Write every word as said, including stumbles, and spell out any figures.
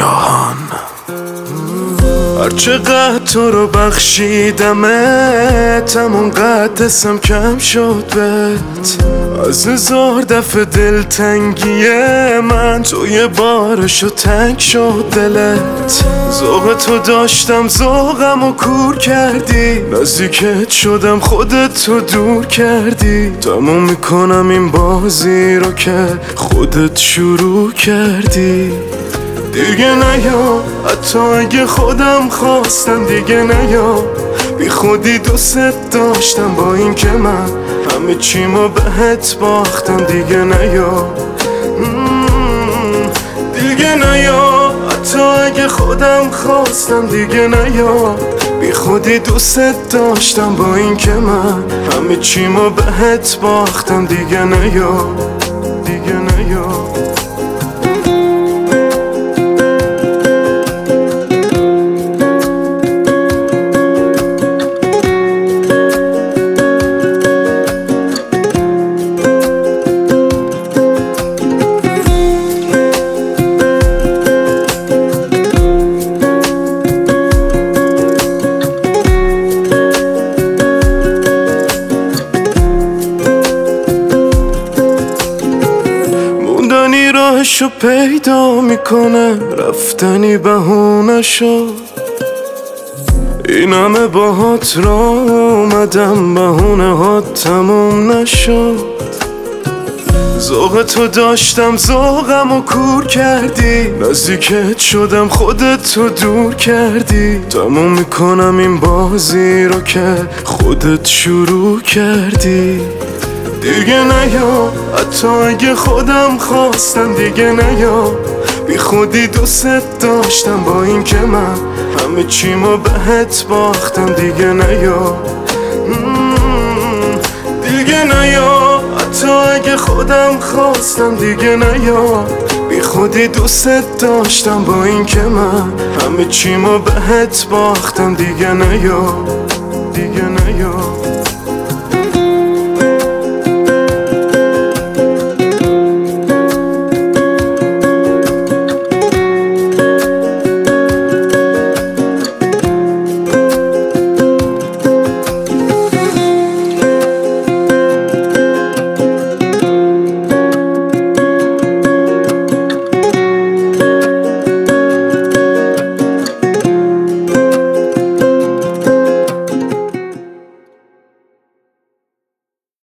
شاهان. هرچقدر تو رو بخشیدمت همون قد دستم کم شد بهت. از هزار دفعه دلتنگی من تو یه بارشو تنگ شد دلت. ذوق تو داشتم ذوقم و کور کردی، نزدیکت شدم خودت تو دور کردی. تموم میکنم این بازی رو که خودت شروع کردی. دیگه نیا حتی اگه خودم خواستم، دیگه نیا بی خودی دوست داشتم با این که من همه چیمو بهت باختم. دیگه نیا دیگه نیا حتی اگه خودم خواستم. دیگه نیا بی خودی دوست داشتم با این که من همه چیمو بهت باختم. دیگه نیا دیگه نیا. راهشو پیدا میکنه، رفتنی بهونه شد. این همه باهات را اومدم، بهونه ها تموم نشد. ذوق تو داشتم ذوقم و کور کردی، نزدیکت شدم خودت تو دور کردی. تموم میکنم این بازی رو که خودت شروع کردی. دیگه نیا حتی اگه خودم خواستم. دیگه نیا بی خودی دوست داشتم با این که من همه چیمو بهت باختم. دیگه نیا دیگه نیا حتی اگه خودم خواستم. دیگه نیا بی خودی دوست داشتم با این که من همه چیمو بهت باختم. دیگه نیا